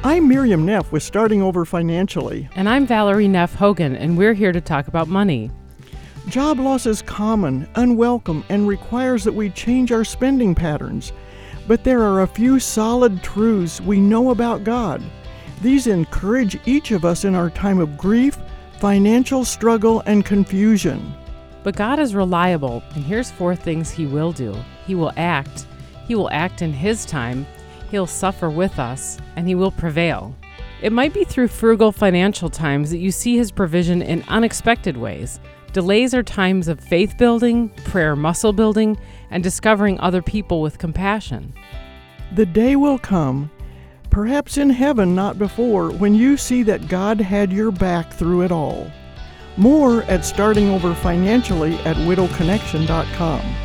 I'm Miriam Neff with Starting Over Financially. And I'm Valerie Neff Hogan, and we're here to talk about money. Job loss is common, unwelcome, and requires that we change our spending patterns. But there are a few solid truths we know about God. These encourage each of us in our time of grief, financial struggle, and confusion. But God is reliable, and here's 4 things He will do. He will act. He will act in His time. He'll suffer with us, and He will prevail. It might be through frugal financial times that you see His provision in unexpected ways. Delays are times of faith building, prayer muscle building, and discovering other people with compassion. The day will come, perhaps in heaven not before, when you see that God had your back through it all. More at Starting Over Financially at widowconnection.com.